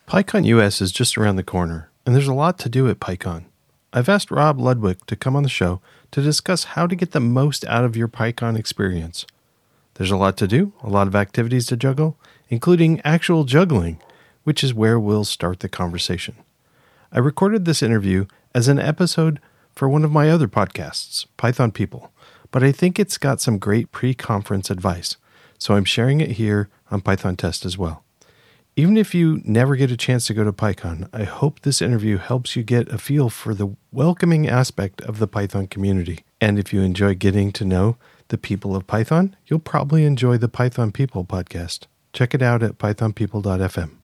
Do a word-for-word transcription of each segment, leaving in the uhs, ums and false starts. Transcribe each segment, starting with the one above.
PyCon U S is just around the corner, and there's a lot to do at PyCon. I've asked Rob Ludwig to come on the show to discuss how to get the most out of your PyCon experience. There's a lot to do, a lot of activities to juggle, including actual juggling, which is where we'll start the conversation. I recorded this interview as an episode for one of my other podcasts, Python People, but I think it's got some great pre-conference advice, so I'm sharing it here on Python Test as well. Even if you never get a chance to go to PyCon, I hope this interview helps you get a feel for the welcoming aspect of the Python community. And if you enjoy getting to know the people of Python, you'll probably enjoy the Python People podcast. Check it out at python people dot f m.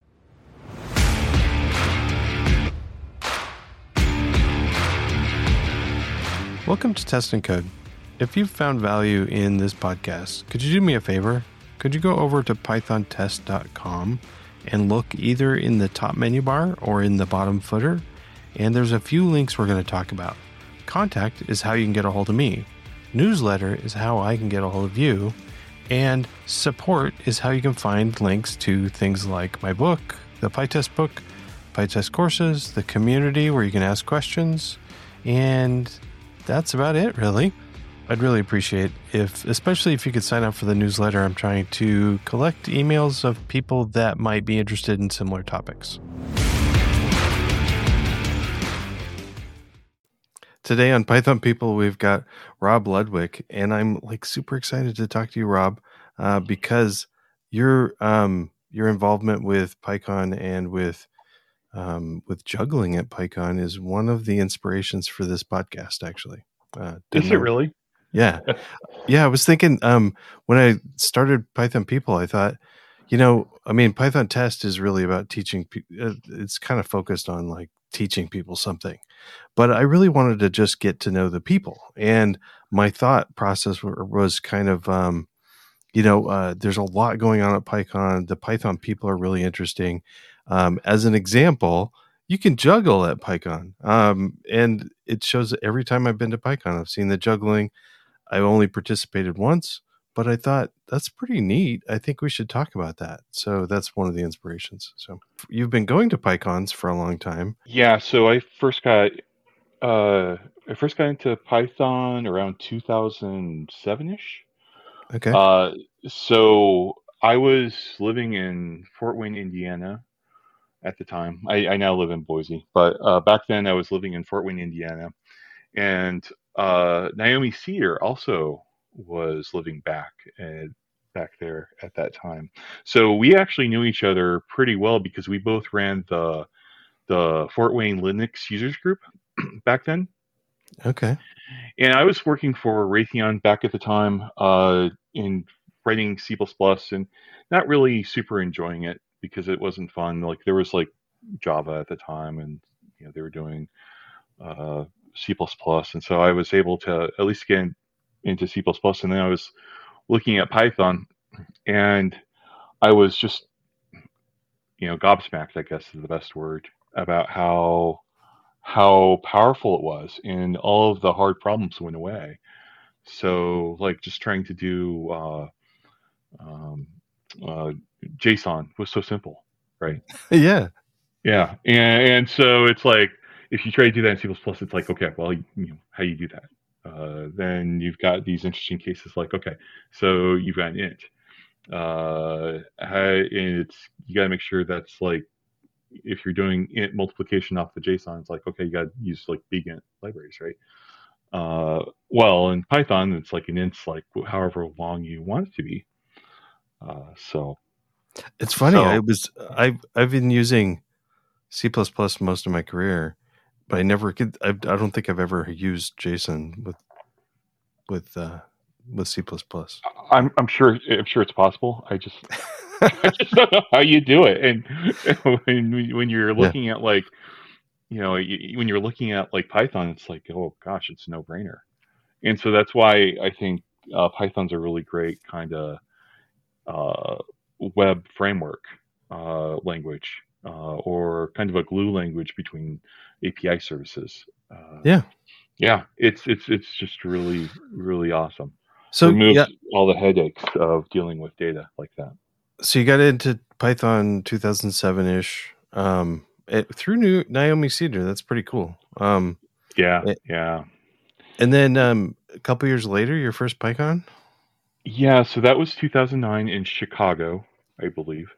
Welcome to Test and Code. If you've found value in this podcast, could you do me a favor? Could you go over to python test dot com and look either in the top menu bar or in the bottom footer? And there's a few links we're going to talk about. Contact is how you can get a hold of me. Newsletter is how I can get a hold of you. And support is how you can find links to things like my book, the PyTest book, PyTest courses, the community where you can ask questions. And that's about it, really. I'd really appreciate if, especially if you could sign up for the newsletter. I'm trying to collect emails of people that might be interested in similar topics. Today on Python People, we've got Rob Ludwig, and I'm like super excited to talk to you, Rob, uh, because your um, your involvement with PyCon and with um, with juggling at PyCon is one of the inspirations for this podcast. Actually, uh, is it really? Yeah. Yeah. I was thinking, um, when I started Python People, I thought, you know, I mean, Python Test is really about teaching. Pe- it's kind of focused on like teaching people something, but I really wanted to just get to know the people. And my thought process was kind of, um, you know, uh, there's a lot going on at PyCon. The Python people are really interesting. Um, as an example, you can juggle at PyCon. Um, and it shows that every time I've been to PyCon, I've seen the juggling. I only participated once, but I thought that's pretty neat. I think we should talk about that. So that's one of the inspirations. So you've been going to PyCons for a long time. Yeah. So I first got uh, I first got into Python around two thousand seven ish. Okay. Uh, so I was living in Fort Wayne, Indiana at the time. I, I now live in Boise, but uh, back then I was living in Fort Wayne, Indiana, and uh, Naomi Cedar also was living back at, back there at that time. So we actually knew each other pretty well because we both ran the the Fort Wayne Linux users group back then. Okay. And I was working for Raytheon back at the time uh, in writing C plus plus and not really super enjoying it because it wasn't fun. Like there was like Java at the time, and you know they were doing uh, C plus plus, and so I was able to at least get in, into C plus plus, and then I was looking at Python, and I was just, you know, gobsmacked, I guess is the best word, about how how powerful it was, and all of the hard problems went away. So, like, just trying to do uh, um, uh, JSON was so simple, right? Yeah. Yeah, and, and so it's like, if you try to do that in C plus plus, it's like, okay, well, you know, how do you do that? Uh, then you've got these interesting cases like, okay, so you've got an int. Uh, it's you got to make sure that's like, if you're doing int multiplication off the JSON, it's like, okay, you got to use like big int libraries, right? Uh, well, in Python, it's like an int's like however long you want it to be. Uh, so it's funny. So, I was I've I've been using C plus plus most of my career, but I never could. I, I don't think I've ever used JSON with with uh, with C plus plus. I'm I'm sure I'm sure it's possible. I just I just don't know how you do it. And when when you're looking yeah. at like, you know, you, when you're looking at like Python, it's like, oh gosh, it's a no brainer. And so that's why I think uh, Python's a really great kind of uh, web framework uh, language, uh, or kind of a glue language between A P I services. Uh, yeah, yeah, it's it's it's just really really awesome. So removes yeah. all the headaches of dealing with data like that. So you got into Python two thousand seven ish. Um, it, through New Naomi Cedar. That's pretty cool. Um, Yeah, it, yeah. and then um, a couple years later, your first PyCon? Yeah, so that was two thousand nine in Chicago, I believe.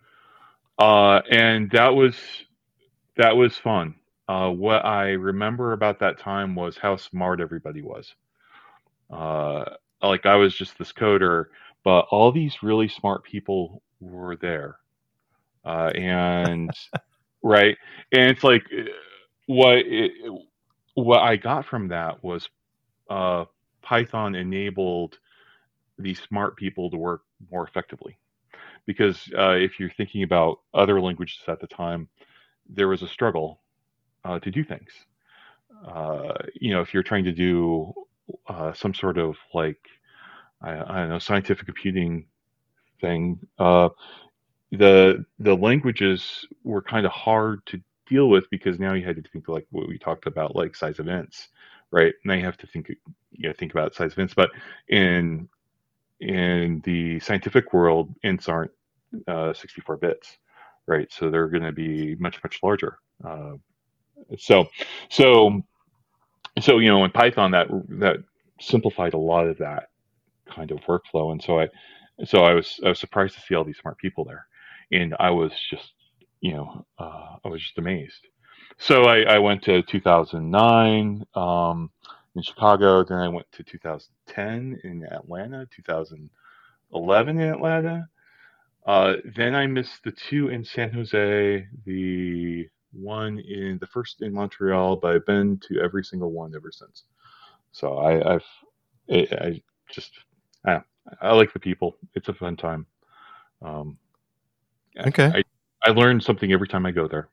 Uh, and that was that was fun. Uh, what I remember about that time was how smart everybody was. Uh, like I was just this coder, but all these really smart people were there. Uh, and right, and it's like uh, what it, what I got from that was uh, Python enabled these smart people to work more effectively. Because uh, if you're thinking about other languages at the time, there was a struggle uh, to do things. Uh, you know, if you're trying to do uh, some sort of like I, I don't know scientific computing thing, uh, the the languages were kind of hard to deal with because now you had to think like what we talked about, like size events, right? Now you have to think you know think about size events, but in in the scientific world, ints aren't uh, sixty-four bits, right? So they're going to be much much larger. Uh, so so so you know in Python that that simplified a lot of that kind of workflow, and so I so I was I was surprised to see all these smart people there, and I was just you know uh, I was just amazed. So I, I went to two thousand nine um, in Chicago, then I went to two thousand ten in Atlanta, two thousand eleven in Atlanta. Uh, then I missed the two in San Jose, the one in the first in Montreal, but I've been to every single one ever since. So I, I've I, I just I, I like the people. It's a fun time. Um, Okay. I I learn something every time I go there.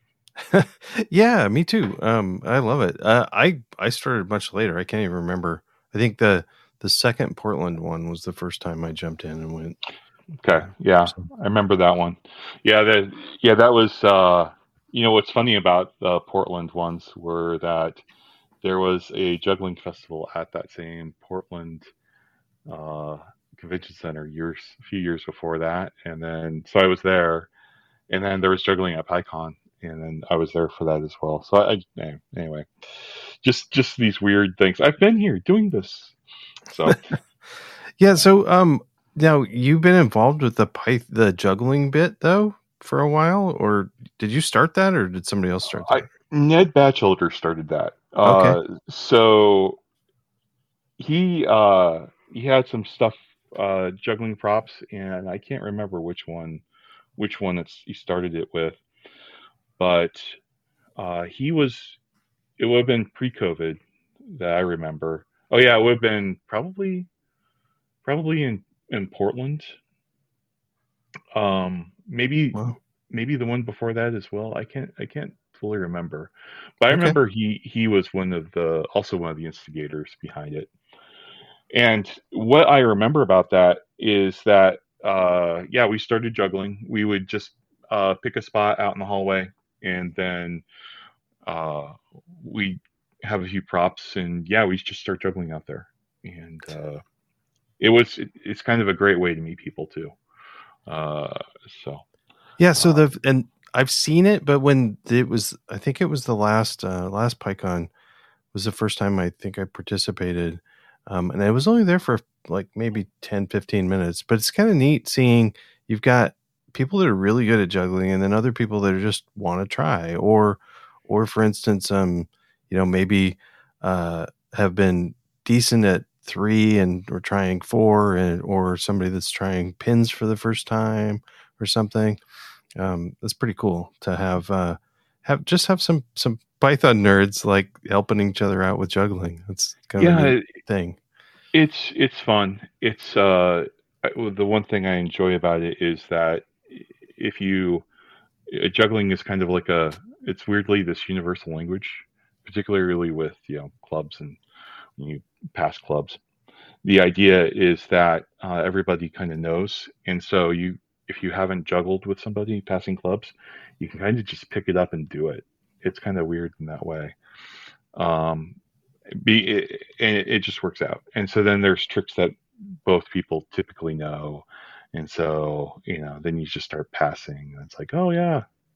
Yeah, me too. Um, I love it. Uh, I I started much later. I can't even remember. I think the the second Portland one was the first time I jumped in and went. Okay, Uh, yeah, so- I remember that one. Yeah, that yeah that was. Uh, you know what's funny about the Portland ones were that there was a juggling festival at that same Portland uh, convention center years, a few years before that, and then so I was there, and then there was juggling at PyCon, and then I was there for that as well. So I, I anyway, just just these weird things. I've been here doing this, so yeah. So um, now you've been involved with the Pyth the juggling bit though for a while, or did you start that, or did somebody else start I that? Ned Batchelder started that. Okay. Uh, so he uh, he had some stuff uh, juggling props, and I can't remember which one which one it's he started it with, but uh, he was it would have been pre-COVID that I remember. Oh yeah, it would have been probably probably in in Portland. Um, maybe Well. maybe the one before that as well. I can't I can't fully remember, but I Okay. remember he he was one of the also one of the instigators behind it. And what I remember about that is that uh, yeah, we started juggling. We would just uh, pick a spot out in the hallway, and then uh, we have a few props, and yeah, we just start juggling out there. And uh, it was it, it's kind of a great way to meet people too. Uh, so Yeah. So uh, the and I've seen it, but when it was, I think it was the last uh, last PyCon was the first time I think I participated. Um, and I was only there for like maybe ten, fifteen minutes, but it's kind of neat seeing you've got people that are really good at juggling and then other people that are just want to try or, or for instance, um, you know, maybe, uh, have been decent at three and we're trying four and, or somebody that's trying pins for the first time or something. Um, that's pretty cool to have, uh, have just have some, some Python nerds like helping each other out with juggling. That's kind of a neat yeah, thing. it's it's fun. It's uh, the one thing I enjoy about it is that if you uh, juggling is kind of like a it's weirdly this universal language, particularly with you know clubs and when you pass clubs. The idea is that uh, everybody kind of knows, and so you if you haven't juggled with somebody passing clubs, you can kind of just pick it up and do it. It's kind of weird in that way. Um, be it, and it, it just works out. And so then there's tricks that both people typically know, and so you know then you just start passing, and it's like, oh yeah,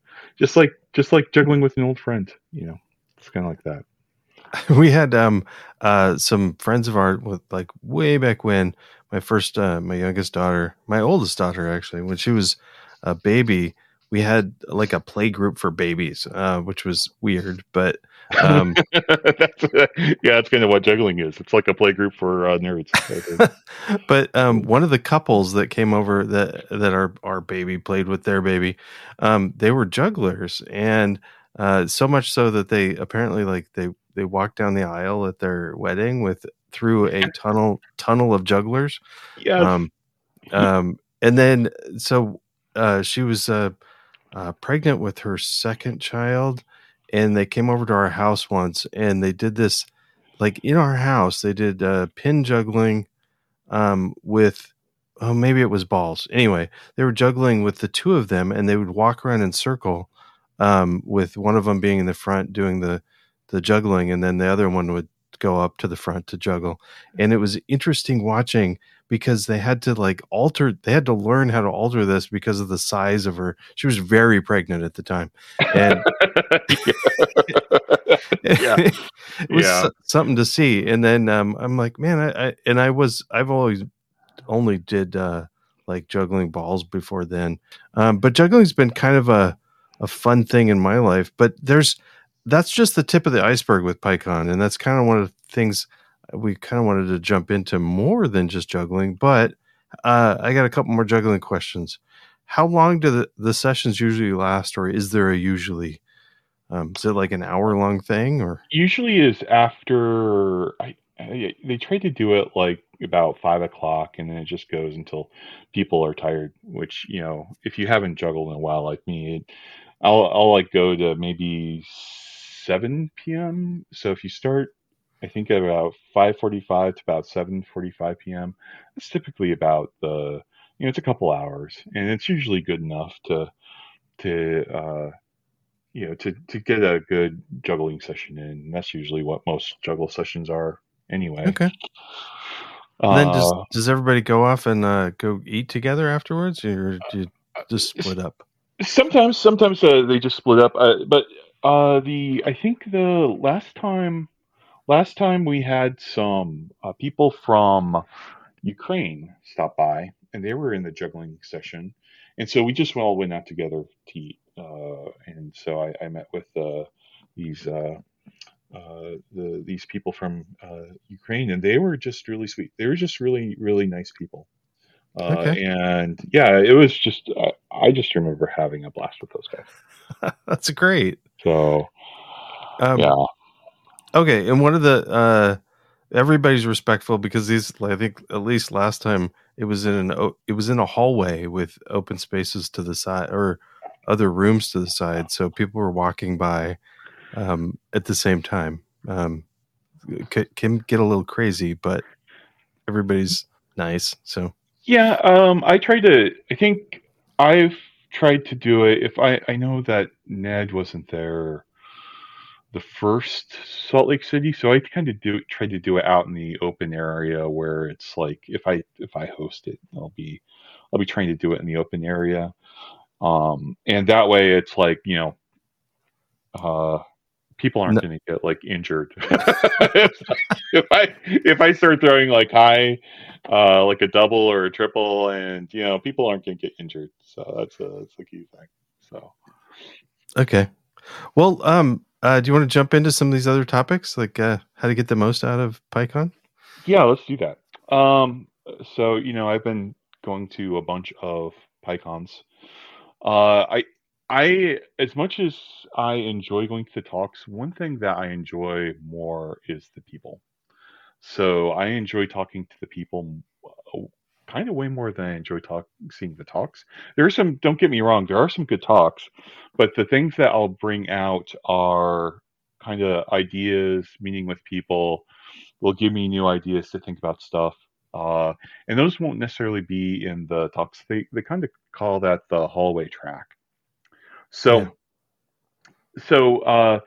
just like just like juggling with an old friend. You know, it's kind of like that. We had um uh some friends of ours with like way back when my first uh my youngest daughter, my oldest daughter actually, when she was a baby, we had like a play group for babies, uh, which was weird, but um that's, uh, yeah, that's kind of what juggling is. It's like a play group for uh, nerds. I think. but um one of the couples that came over that that our our baby played with their baby, um, they were jugglers, and uh so much so that they apparently like they they walked down the aisle at their wedding with through a tunnel tunnel of jugglers. Yes. Um, um, and then so uh, she was uh, uh, pregnant with her second child, and they came over to our house once, and they did this like in our house. They did uh, pin juggling um, with. Oh, maybe it was balls. Anyway, they were juggling with the two of them, and they would walk around in circle, um, with one of them being in the front doing the the juggling, and then the other one would go up to the front to juggle. And it was interesting watching because they had to like alter. They had to learn how to alter this because of the size of her. She was very pregnant at the time, and Yeah. it was Yeah. so- something to see. And then um, I'm like, man, I, I and I was I've always only did uh, like juggling balls before then, um, but juggling's been kind of a a fun thing in my life. But there's that's just the tip of the iceberg with PyCon, and that's kind of one of the things we kind of wanted to jump into more than just juggling. But uh, I got a couple more juggling questions. How long do the, the sessions usually last, or is there a usually? Um, is it like an hour long thing, or Usually is after I, I, they try to do it like about five o'clock, and then it just goes until people are tired. Which, you know, if you haven't juggled in a while like me, it, I'll I'll like go to maybe seven p m. So if you start, I think at about five forty-five to about seven forty-five p m. It's typically about the, you know, it's a couple hours, and it's usually good enough to to uh, you know, to to get a good juggling session in. That's usually what most juggle sessions are anyway. okay? And then does Uh, does everybody go off and uh, go eat together afterwards, or do you just split up? sometimes, sometimes uh, they just split up. Uh, but uh, the I think the last time, last time we had some uh, people from Ukraine stop by, and they were in the juggling session, and so we just all went out together to eat. Uh, and so I, I met with uh, these. Uh, uh, the these people from uh, Ukraine, and they were just really sweet. They were just really really nice people. Uh, Okay, and yeah, it was just uh, I just remember having a blast with those guys. that's great. So Um, yeah, okay, and one of the uh, everybody's respectful because these, I think, at least last time it was in an o- it was in a hallway with open spaces to the side or other rooms to the side, so people were walking by um, at the same time. Um, c- can get a little crazy, but everybody's nice. So yeah. Um, I tried to. I think I've tried to do it. If I I know that Ned wasn't there the first Salt Lake City, so I kind of do try to do it out in the open area where it's like if I if I host it, I'll be I'll be trying to do it in the open area. Um, and that way it's like, you know, uh, people aren't no, going to get like injured. if I if I start throwing like high, uh, like a double or a triple, and you know, people aren't going to get injured. So that's a that's the key thing. So okay. Well, um, uh, do you want to jump into some of these other topics, like uh, how to get the most out of PyCon? yeah, let's do that. Um, so you know, I've been going to a bunch of PyCons. Uh, I I as much as I enjoy going to the talks, one thing that I enjoy more is the people. So I enjoy talking to the people uh, kind of way more than I enjoy talk seeing the talks. There are some, don't get me wrong, there are some good talks, but the things that I'll bring out are kind of ideas, meeting with people, will give me new ideas to think about stuff. Uh, and those won't necessarily be in the talks. They they kind of call that the hallway track. Yeah, So so uh,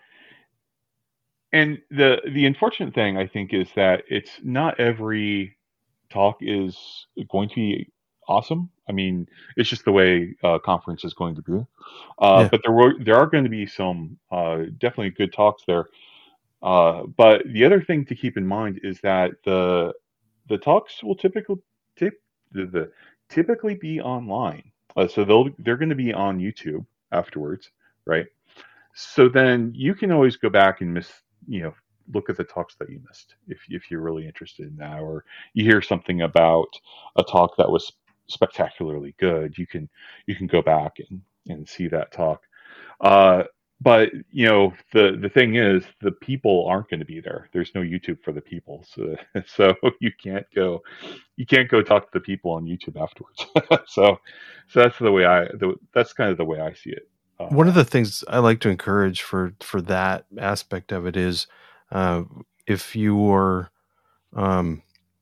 and the the unfortunate thing I think is that it's not every talk is going to be awesome. I mean, it's just the way uh, conference is going to be. Uh, Yeah. but there were there are going to be some uh, definitely good talks there. Uh, but the other thing to keep in mind is that the the talks will typically tip, the, the, typically be online. Uh, so they'll they're going to be on YouTube afterwards, right? So then you can always go back and miss, you know, look at the talks that you missed if if you're really interested in that, or you hear something about a talk that was spectacularly good. You can you can go back and and see that talk. Uh, but you know the the thing is the people aren't going to be there. There's no YouTube for the people, so so you can't go you can't go talk to the people on YouTube afterwards. so so that's the way I the, that's kind of the way I see it. One of Uh, the things I like to encourage for for that aspect of it is, uh, if you're um,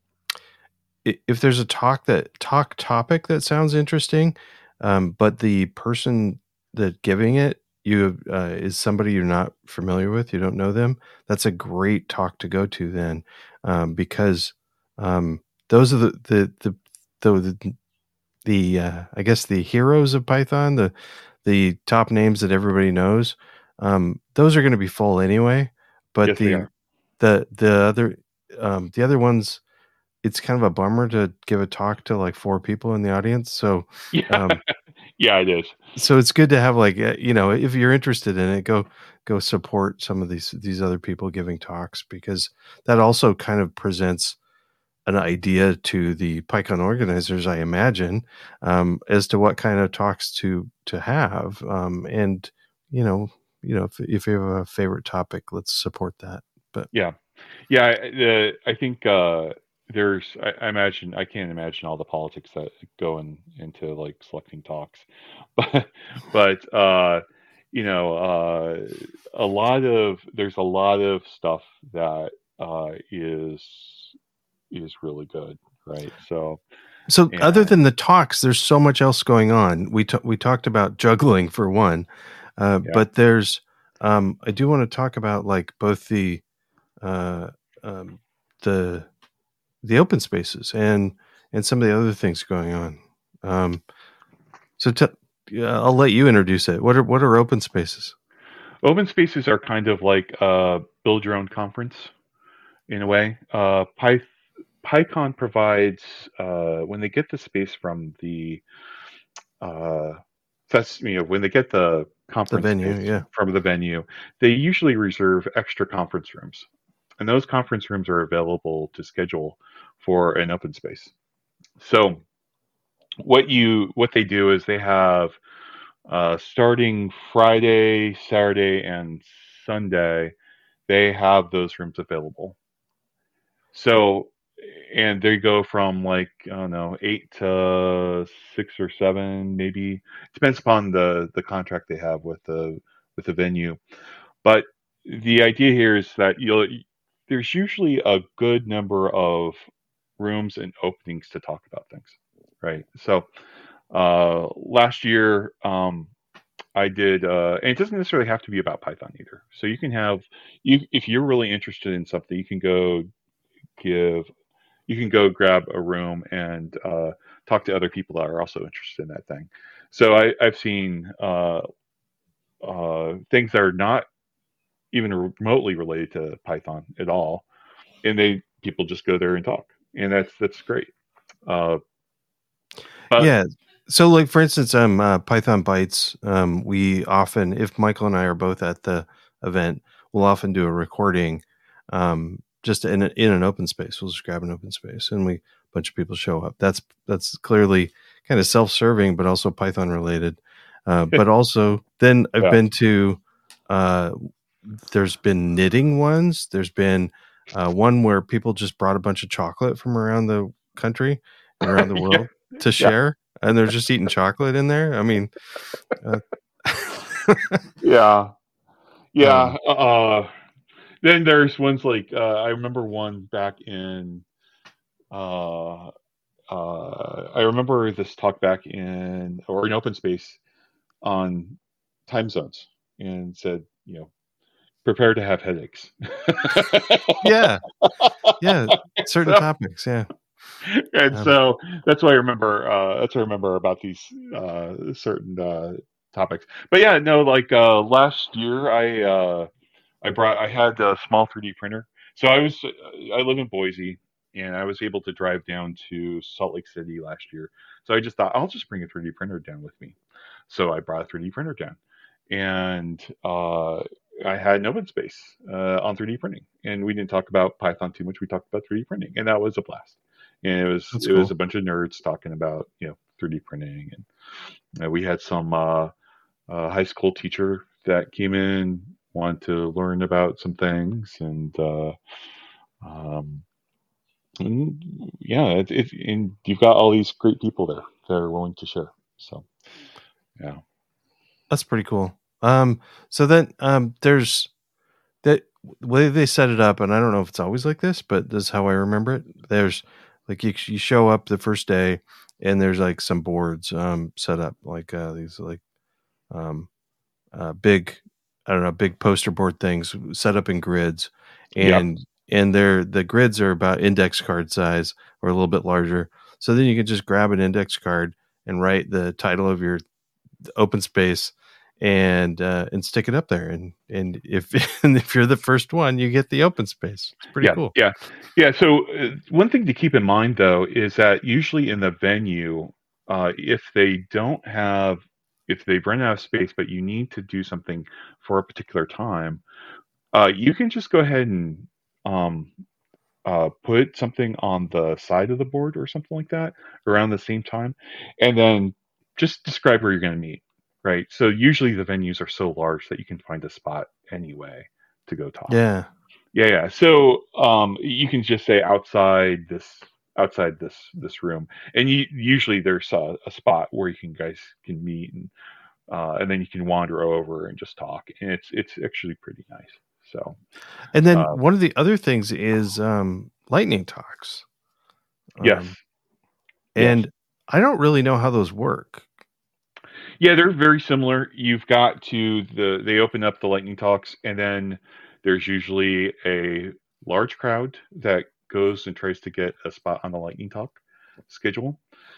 if there's a talk that talk topic that sounds interesting, um, but the person that giving it you uh, is somebody you're not familiar with, you don't know them, that's a great talk to go to then, um, because um, those are the the the the, the, the uh, I guess the heroes of Python, the the top names that everybody knows. Um, those are going to be full anyway, but yes, they the are. the the other um, the other ones, it's kind of a bummer to give a talk to like four people in the audience. So, Yeah, um, yeah, it is. so it's good to have like, uh, you know, if you're interested in it, go, go support some of these, these other people giving talks, because that also kind of presents an idea to the PyCon organizers, I imagine, um, as to what kind of talks to, to have. Um, and, you know, you know, if, if you have a favorite topic, let's support that. But Yeah, yeah. I- The I think uh, there's. I, I imagine. I can't imagine all the politics that go in, into like selecting talks, but but uh, you know, uh, a lot of there's a lot of stuff that uh, is is really good, right? So so other and than the talks, there's so much else going on. We, t- we talked about juggling for one, uh, yeah, but there's, um, I do want to talk about like both the, uh, um, the, the open spaces and, and some of the other things going on. Um, so t- yeah, I'll let you introduce it. What are, what are open spaces? open spaces are kind of like uh, build your own conference in a way. Uh, Pyth PyCon provides uh, when they get the space from the uh, fest, you know, when they get the The conference venue. space Yeah. from the venue, they usually reserve extra conference rooms, and those conference rooms are available to schedule for an open space. So what you what they do is they have uh, starting Friday, Saturday, and Sunday, they have those rooms available. So, and they go from like I don't know eight to six or seven, maybe depends upon the the contract they have with the with the venue. But the idea here is that you'll there's usually a good number of rooms and openings to talk about things, right? So uh, last year, um, I did, uh, and it doesn't necessarily have to be about Python either. So you can have you if you're really interested in something, you can go give you can go grab a room and uh, talk to other people that are also interested in that thing. So I, I've seen uh, uh, things that are not even remotely related to Python at all, and they people just go there and talk, and that's that's great. Uh, but Yeah. So like, for instance, um, uh, Python Bytes, um, we often, if Michael and I are both at the event, we'll often do a recording, um, just in, a, in an open space. We'll just grab an open space and we, a bunch of people show up. That's, that's clearly kind of self-serving, but also Python related. Uh, but also then I've yeah, been to, uh, there's been knitting ones. There's been, uh, one where people just brought a bunch of chocolate from around the country and around the yeah, world to yeah, share, and they're just eating chocolate in there. I mean, uh, yeah, um, yeah. Uh, then there's ones like uh, I remember one back in. Uh, uh, I remember this talk back in or in open space on time zones and said, you know, prepare to have headaches. yeah, yeah, certain so, topics, yeah. And Um, so that's what I remember. Uh, that's what I remember about these uh, certain uh, topics. But yeah, no, like uh, last year, I uh, I brought I had a small three D printer. So I was I live in Boise, and I was able to drive down to Salt Lake City last year. So I just thought I'll just bring a three D printer down with me. So I brought a three D printer down, and uh, I had an open space uh, on three D printing, and we didn't talk about Python too much. We talked about three D printing, and that was a blast. And it was that's it was a cool. bunch of nerds talking about you know three D printing, and uh, we had some uh, uh, high school teacher that came in wanted to learn about some things, and uh, um, and yeah, it, it, and you've got all these great people there that are willing to share. So yeah, That's pretty cool. Um, so then um, there's that the way they set it up, and I don't know if it's always like this, but this is how I remember it. There's like you, you show up the first day, and there's like some boards um, set up, like uh, these like um, uh, big, I don't know, big poster board things set up in grids, yep, and and they're the grids are about index card size or a little bit larger. So then you can just grab an index card and write the title of your open space and uh, and stick it up there. And and if and if you're the first one, you get the open space. It's pretty yeah, cool. yeah, yeah. So uh, one thing to keep in mind though is that usually in the venue, uh, if they don't have if they've run out of space, but you need to do something for a particular time, uh, you can just go ahead and um, uh, put something on the side of the board or something like that around the same time, and then just describe where you're going to meet. Right. So usually the venues are so large that you can find a spot anyway to go talk. Yeah. Yeah, yeah. So um, you can just say outside this outside this this room, and you, usually there's a, a spot where you can guys can meet, and uh, and then you can wander over and just talk, and it's it's actually pretty nice. So And then uh, one of the other things is um, lightning talks. yes, Um, yes. and I don't really know how those work. Yeah, they're very similar. You've got to the they open up the lightning talks, and then there's usually a large crowd that goes and tries to get a spot on the lightning talk schedule.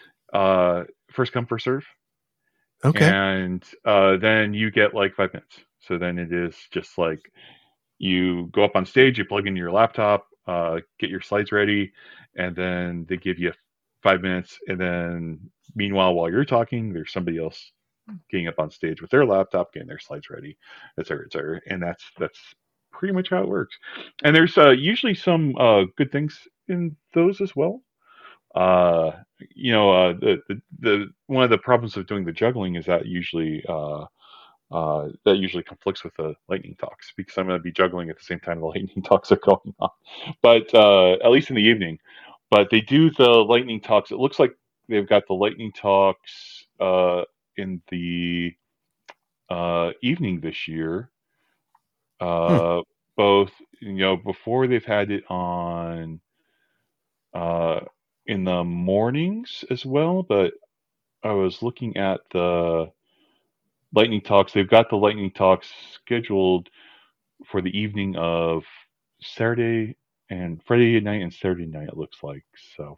Uh, first come, first serve, Okay. and uh, then you get like five minutes. So then it is just like you go up on stage, you plug in your laptop, uh, get your slides ready, and then they give you five minutes. And then meanwhile, while you're talking, there's somebody else getting up on stage with their laptop, getting their slides ready, et cetera, et cetera. And that's that's pretty much how it works. And there's uh, usually some uh, good things in those as well. Uh, you know, uh, the, the the one of the problems of doing the juggling is that usually uh, uh, that usually conflicts with the lightning talks because I'm going to be juggling at the same time the lightning talks are going on. But uh, at least in the evening. But they do the lightning talks. It looks like they've got the lightning talks uh, in the uh, evening this year. Hmm. Uh, both, you know, before they've had it on uh, in the mornings as well. But I was looking at the lightning talks. They've got the lightning talks scheduled for the evening of Saturday and Friday night and Saturday night. It looks like so.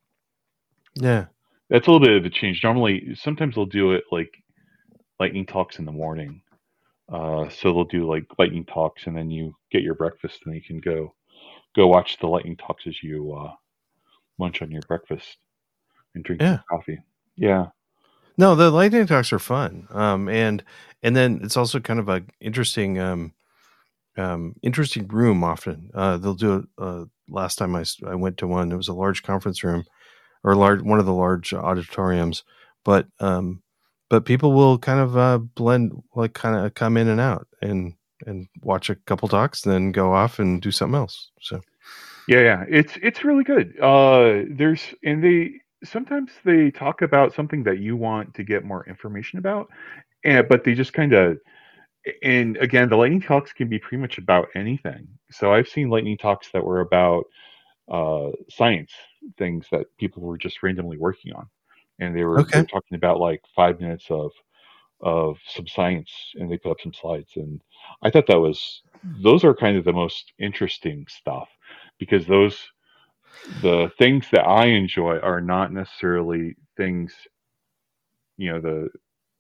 Yeah. That's a little bit of a change. Normally, sometimes they'll do it like lightning talks in the morning. Uh, so they'll do like lightning talks, and then you get your breakfast, and you can go go watch the lightning talks as you uh, munch on your breakfast and drink Yeah. some coffee. Yeah, No, the lightning talks are fun. Um, and and then it's also kind of a interesting um, um, interesting room. Often uh, they'll do it. Uh, last time I, s- I went to one, it was a large conference room or large one of the large auditoriums. But um, but people will kind of uh, blend, like kind of come in and out and and watch a couple talks, then go off and do something else. So yeah, yeah. It's it's really good. Uh, there's and they sometimes they talk about something that you want to get more information about, and but they just kind of and again the lightning talks can be pretty much about anything. So I've seen lightning talks that were about uh, science things that people were just randomly working on, and they were they okay, were talking about like five minutes of of some science, and they put up some slides, and I thought that was those are kind of the most interesting stuff because those the things that I enjoy are not necessarily things, you know, the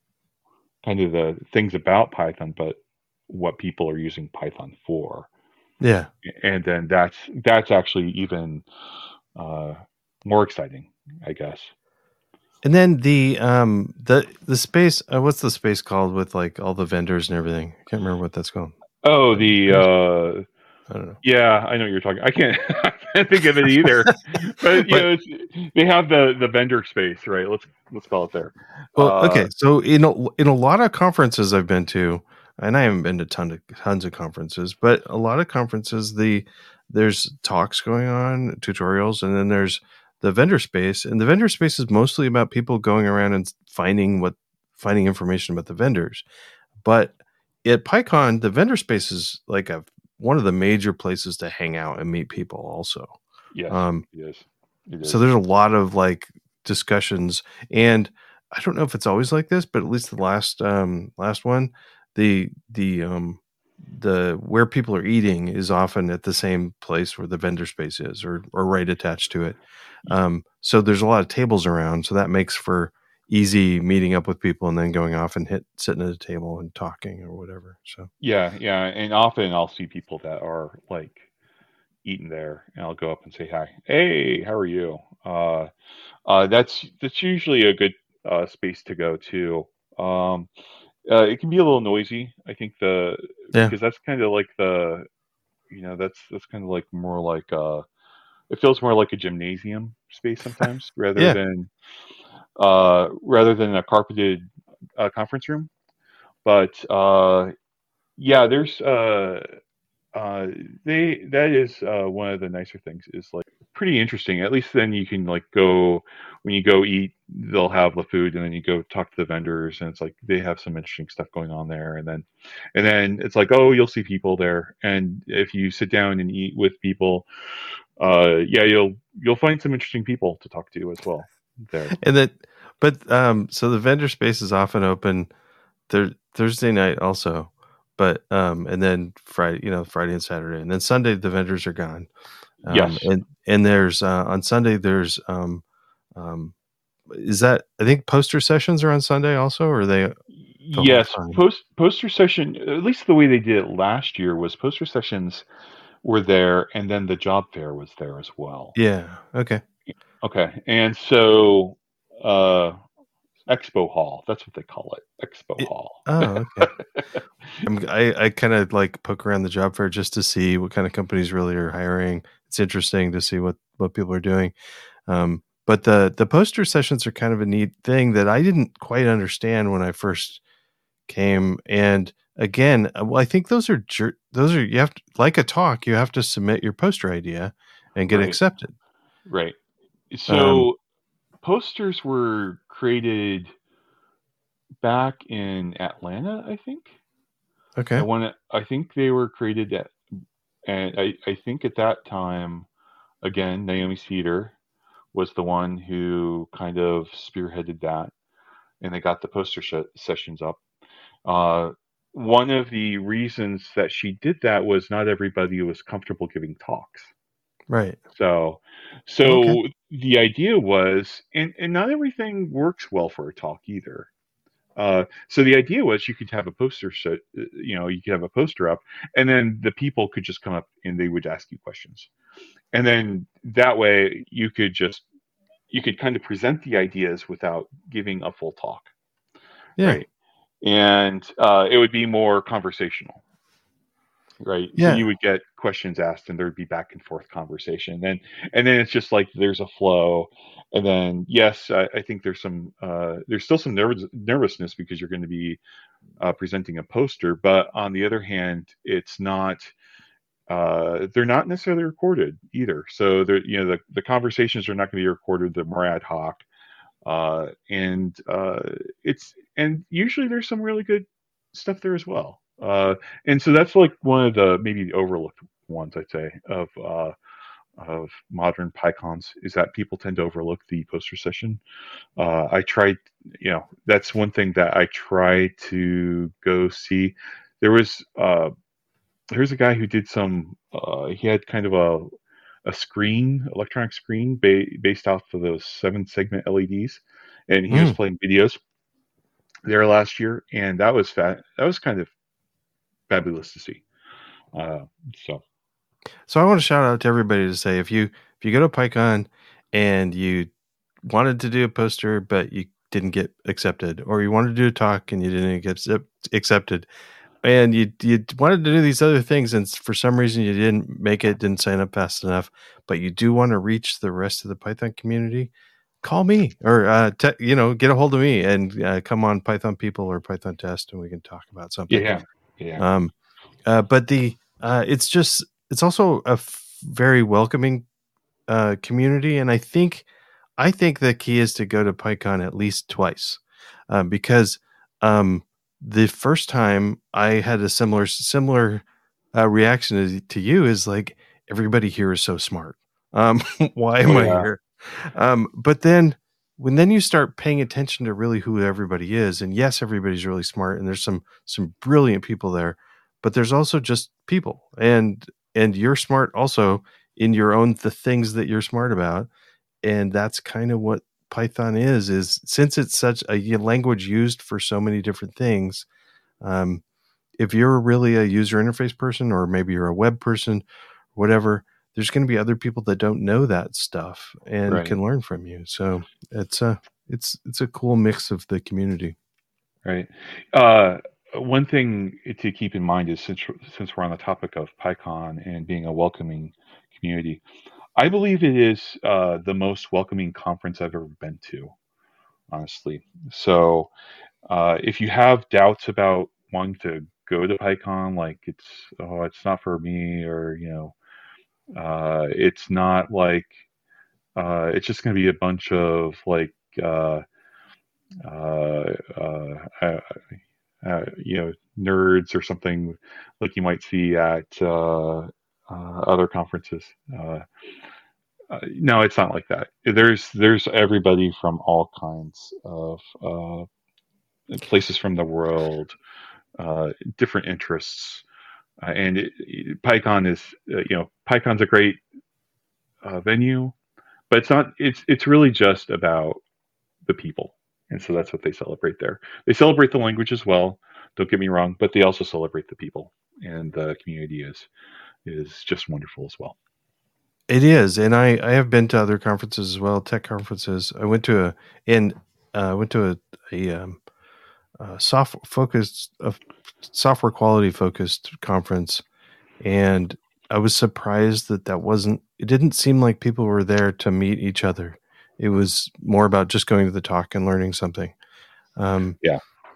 kind of the things about Python, but what people are using Python for. Yeah. And then that's that's actually even uh, more exciting, I guess. And then the um the the space uh, what's the space called with like all the vendors and everything? I can't remember what that's called. Oh, Vendor the space? uh, I don't know. yeah, I know what you're talking. I can't I can't think of it either. But you But know, it's, they have the the vendor space, right? Let's let's call it there. well, Uh, okay. So in a, in a lot of conferences I've been to, and I haven't been to ton of tons of conferences, but a lot of conferences, the there's talks going on, tutorials, and then there's the vendor space, and the vendor space is mostly about people going around and finding what finding information about the vendors. But at PyCon, the vendor space is like a one of the major places to hang out and meet people. Also, yes, um, it is. It so is. there's a lot of like discussions, and I don't know if it's always like this, but at least the last um last one, the the um the where people are eating is often at the same place where the vendor space is, or or right attached to it. Um so there's a lot of tables around, so that makes for easy meeting up with people and then going off and hit sitting at a table and talking or whatever. So Yeah, yeah, and often I'll see people that are like eating there, and I'll go up and say hi. Hey, how are you? Uh, uh, that's that's usually a good uh, space to go to. Um, uh, it can be a little noisy, I think the yeah. because that's kind of like the you know that's that's kind of like more like uh it feels more like a gymnasium space sometimes rather Yeah. than uh rather than a carpeted uh, conference room. But uh, yeah, there's uh uh they that is uh one of the nicer things is like pretty interesting. At least then you can like go when you go eat, they'll have the food, and then you go talk to the vendors, and it's like they have some interesting stuff going on there. And then and then it's like, oh, you'll see people there, and if you sit down and eat with people, uh yeah, you'll you'll find some interesting people to talk to as well there. And that but um so the vendor space is often open Thur- Thursday night also, but um, and then Friday, you know, Friday and Saturday, and then Sunday the vendors are gone. Um, Yes. and and there's uh, on Sunday there's um, um, is that I think poster sessions are on Sunday also, or are they the whole Yes, time? post poster session, at least the way they did it last year was poster sessions were there, and then the job fair was there as well. Yeah. Okay. Okay, and so uh, Expo Hall, that's what they call it, Expo It, Hall. oh, okay. I'm, I I kind of like poke around the job fair just to see what kind of companies really are hiring. It's interesting to see what what people are doing. Um, but the the poster sessions are kind of a neat thing that I didn't quite understand when I first came. And again, uh, well, I think those are jur- those are you have to, like a talk, you have to submit your poster idea and get Right, accepted. right. Um, So posters were created back in Atlanta, I think. I okay, want to. I think they were created at, and I, I think at that time, again, Naomi Cedar was the one who kind of spearheaded that, and they got the poster sh- sessions up. Uh, one of the reasons that she did that was not everybody was comfortable giving talks. right, So, okay, so the idea was, and, and not everything works well for a talk either. Uh, so the idea was you could have a poster, so, you know, you could have a poster up, and then the people could just come up and they would ask you questions, and then that way you could just you could kind of present the ideas without giving a full talk, yeah, right? And uh, it would be more conversational, right? So yeah, you would get questions asked, and there'd be back and forth conversation. And then and then it's just like there's a flow. And then yes, I, I think there's some uh, there's still some nervous, nervousness because you're going to be uh, presenting a poster. But on the other hand, it's not. Uh, they're not necessarily recorded either. So they're you know the, the conversations are not going to be recorded. They're more ad hoc. Uh, and uh, it's and usually there's some really good stuff there as well. Uh, and so that's like one of the maybe the overlooked ones I'd say of uh, of modern PyCons is that people tend to overlook the poster session. Uh, I tried, you know, that's one thing that I try to go see. There was uh, there's a guy who did some. Uh, he had kind of a a screen, electronic screen, ba- based off of those seven segment L E Ds, and he was Mm. playing videos there last year, and that was fat. That was kind of fabulous to see. Uh, so So I want to shout out to everybody to say if you if you go to PyCon and you wanted to do a poster but you didn't get accepted, or you wanted to do a talk and you didn't get accept- accepted, and you you wanted to do these other things and for some reason you didn't make it, didn't sign up fast enough, but you do want to reach the rest of the Python community, call me or uh, te- you know, get a hold of me and uh, come on Python People or Python Test and we can talk about something. yeah, yeah, Um, uh, but the uh, it's just it's also a f- very welcoming uh, community, and I think I think the key is to go to PyCon at least twice, um, because um, the first time I had a similar similar uh, reaction to, to you is like everybody here is so smart. Um, why oh am I yeah, here? Um, but then when then you start paying attention to really who everybody is, and yes, everybody's really smart, and there's some some brilliant people there, but there's also just people, and and you're smart also in your own the things that you're smart about, and that's kind of what Python is. Is since it's such a language used for so many different things. Um, if you're really a user interface person, or maybe you're a web person, whatever, there's going to be other people that don't know that stuff and right, can learn from you. So it's a it's it's a cool mix of the community. right. Uh, one thing to keep in mind is since since we're on the topic of PyCon and being a welcoming community, I believe it is uh, the most welcoming conference I've ever been to, honestly. So uh, if you have doubts about wanting to go to PyCon, like it's oh it's not for me, or you know uh, it's not like uh, it's just going to be a bunch of like uh, uh, uh, uh, uh, you know nerds or something like you might see at uh, uh, other conferences. Uh, uh, no, it's not like that. There's there's everybody from all kinds of uh, places from the world, uh, different interests, uh, and it, it- PyCon is uh, you know PyCon's a great uh, venue, but it's not. It's it's really just about the people, and so that's what they celebrate there. They celebrate the language as well. Don't get me wrong, but they also celebrate the people, and the community is is just wonderful as well. It is, and I I have been to other conferences as well, tech conferences. I went to a and uh, went to a a um, uh, soft focused, uh, software quality focused conference, and I was surprised that that wasn't. It didn't seem like people were there to meet each other. It was more about just going to the talk and learning something. Um, Yeah,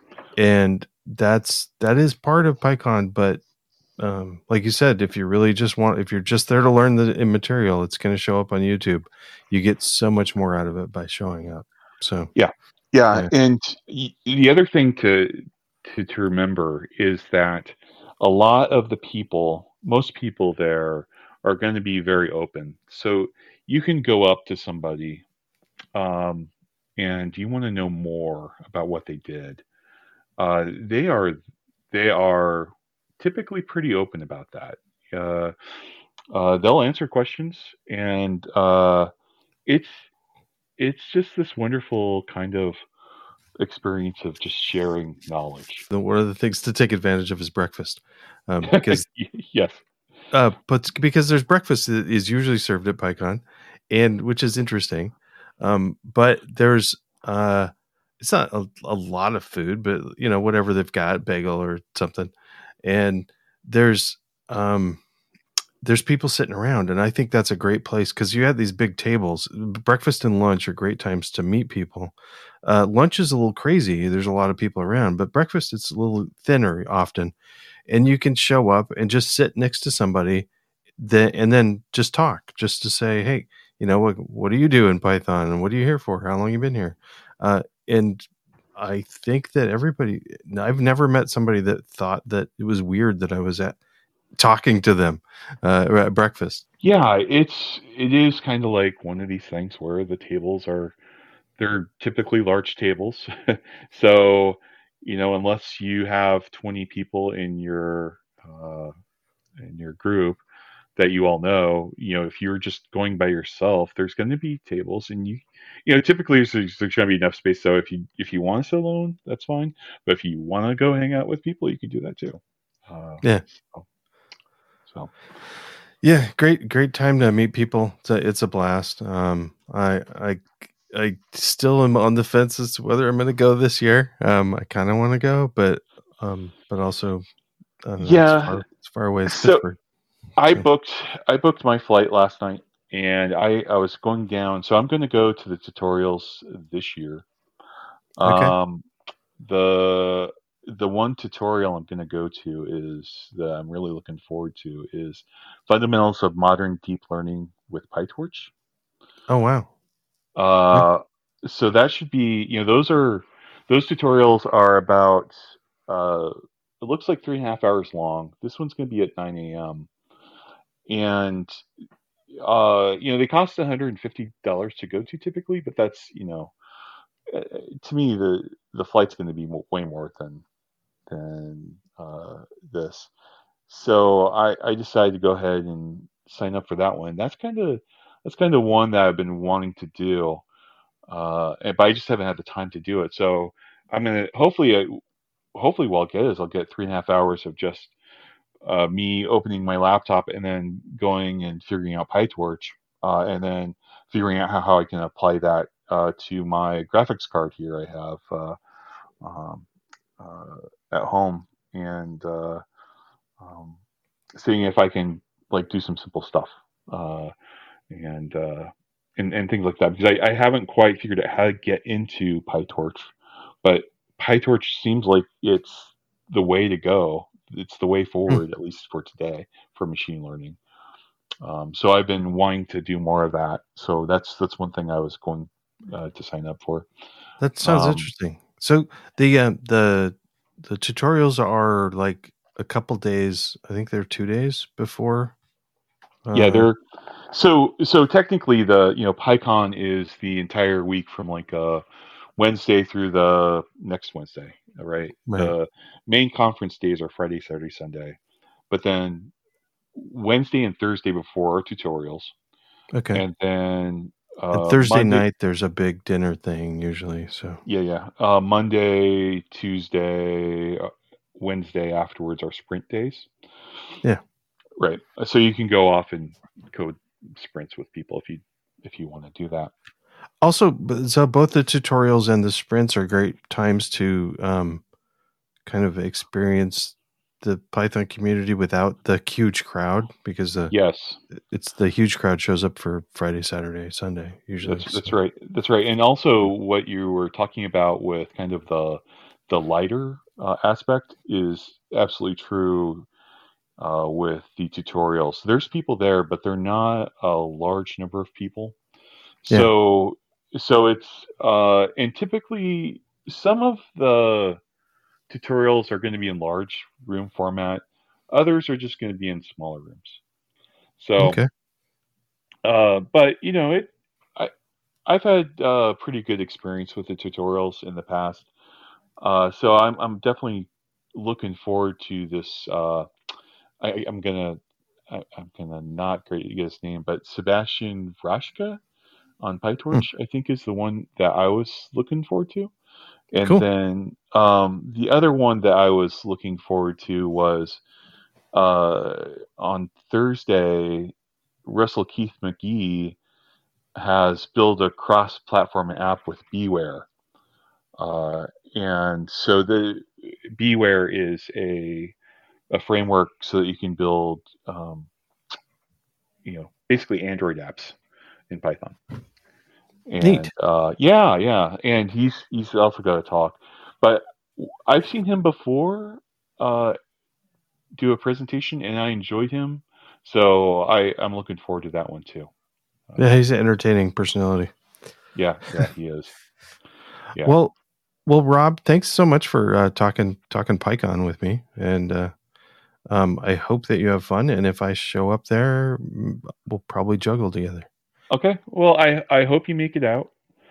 and that's that is part of PyCon, but um, like you said, if you really just want, if you're just there to learn the material, it's going to show up on YouTube. You get so much more out of it by showing up. So yeah, yeah. yeah. And y- the other thing to to to remember is that a lot of the people, most people there, are going to be very open. So you can go up to somebody, um, and you want to know more about what they did. Uh, they are they are typically pretty open about that. Uh, uh, they'll answer questions, and uh, it's it's just this wonderful kind of experience of just sharing knowledge. The, one of the things to take advantage of is breakfast, um, because Yes. uh, but because there's breakfast that is usually served at PyCon, and which is interesting. Um, but there's uh, it's not a, a lot of food, but you know whatever they've got, bagel or something, and there's um there's people sitting around, and I think that's a great place because you have these big tables. Breakfast and lunch are great times to meet people. Uh, lunch is a little crazy. There's a lot of people around, but breakfast it's a little thinner often, and you can show up and just sit next to somebody, that, and then just talk, just to say, hey, you know what? What do you do in Python, and what are you here for? How long you been here? Uh, and I think that everybody. I've never met somebody that thought that it was weird that I was at talking to them uh, at breakfast. Yeah, it's it is kind of like one of these things where the tables are they're typically large tables. So, you know, unless you have twenty people in your uh, in your group, that you all know, you know, if you're just going by yourself, there's going to be tables, and you, you know, typically there's, there's going to be enough space. So if you if you want to sit alone, that's fine. But if you want to go hang out with people, you can do that too. Uh, Yeah. so, so Yeah, great, great time to meet people. It's a, it's a blast. Um, I, I, I still am on the fence as to whether I'm going to go this year. Um, I kind of want to go, but, um, but also, I don't know, it's yeah. far, it's far away. It's So Pittsburgh. I So, booked I booked my flight last night, and I I was going down. So I'm going to go to the tutorials this year. okay. Um, the the one tutorial I'm going to go to is that I'm really looking forward to is Fundamentals of Modern Deep Learning with PyTorch. Oh, wow. Uh, so that should be, you know, those are those tutorials are about uh, it looks like three and a half hours long. This one's going to be at nine a m and uh, you know they cost one hundred fifty dollars to go to typically, but that's you know uh, to me the the flight's going to be mo- way more than than uh, this. So I, I decided to go ahead and sign up for that one. That's kind of that's kind of one that I've been wanting to do, uh, and, but I just haven't had the time to do it. So I'm gonna hopefully I, hopefully what I'll get is I'll get three and a half hours of just uh, me opening my laptop and then going and figuring out PyTorch, uh, and then figuring out how, how I can apply that uh, to my graphics card here I have uh, um, uh, at home, and uh, um, seeing if I can like do some simple stuff uh, and, uh, and and things like that, because I, I haven't quite figured out how to get into PyTorch, but PyTorch seems like it's the way to go. It's the way Hmm. forward, at least for today, for machine learning. Um, so I've been wanting to do more of that. So that's that's one thing I was going uh, to sign up for. That sounds Um, interesting. So the, uh, the, the tutorials are like a couple days. I think they're two days before. yeah, Uh, they're so so technically the you know PyCon is the entire week from like uh Wednesday through the next Wednesday, right? right. The main conference days are Friday, Saturday, Sunday, but then Wednesday and Thursday before are tutorials, Okay. and then And uh, Thursday Monday, night, there's a big dinner thing usually. So, yeah, yeah, uh, Monday, Tuesday, uh, Wednesday afterwards are sprint days, yeah. right? So you can go off and code sprints with people if you if you want to do that. Also, b- so both the tutorials and the sprints are great times to um, kind of experience the Python community without the huge crowd, because the Yes, it's the huge crowd shows up for Friday, Saturday, Sunday usually. That's that's So, right. That's right. And also, what you were talking about with kind of the the lighter uh, aspect is absolutely true uh, with the tutorials. There's people there, but they're not a large number of people. yeah, So so it's uh, and typically some of the tutorials are going to be in large room format. Others are just going to be in smaller rooms. So, okay, uh, but you know, it. I, I've had uh, pretty good experience with the tutorials in the past, uh, so I'm I'm definitely looking forward to this. Uh, I, I'm gonna I, I'm gonna not great get his name, but Sebastian Vrashka on hmm, PyTorch, I think, is the one that I was looking forward to. And cool. then um, the other one that I was looking forward to was uh, on Thursday. Russell Keith McGee has built a cross-platform app with Beware. Uh, and so the Beware is a a framework so that you can build, um, you know, basically Android apps in Python. Neat. And uh, yeah, yeah, and he's he's also got a talk, but I've seen him before uh, do a presentation, and I enjoyed him, so I I'm looking forward to that one too. Yeah, Uh, he's an entertaining personality. yeah, yeah, he is. Yeah. Well, well, Rob, thanks so much for uh, talking talking PyCon with me, and uh, um, I hope that you have fun. And if I show up there, mm, we'll probably juggle together. Okay. Well, I I hope you make it out.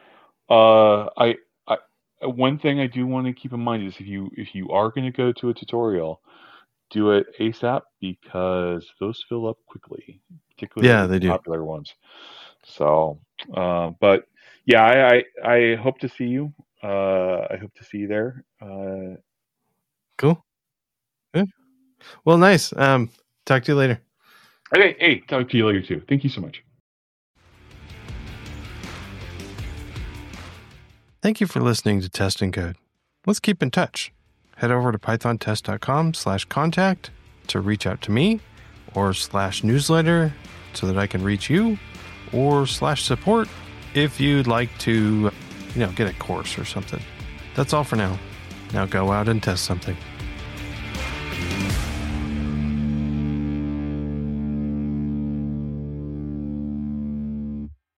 Uh, I, I, one thing I do want to keep in mind is if you if you are going to go to a tutorial, do it ASAP because those fill up quickly, particularly Yeah, the they do. popular ones. So, uh, but yeah, I, I I hope to see you. Uh, I hope to see you there. Uh, Cool. Good. Well, nice. Um, talk to you later. okay, hey, talk to you later too. Thank you so much. Thank you for listening to Test and Code. Let's keep in touch. Head over to pythontest.com slash contact to reach out to me, or slash newsletter so that I can reach you, or slash support if you'd like to, you know, get a course or something. That's all for now. Now go out and test something.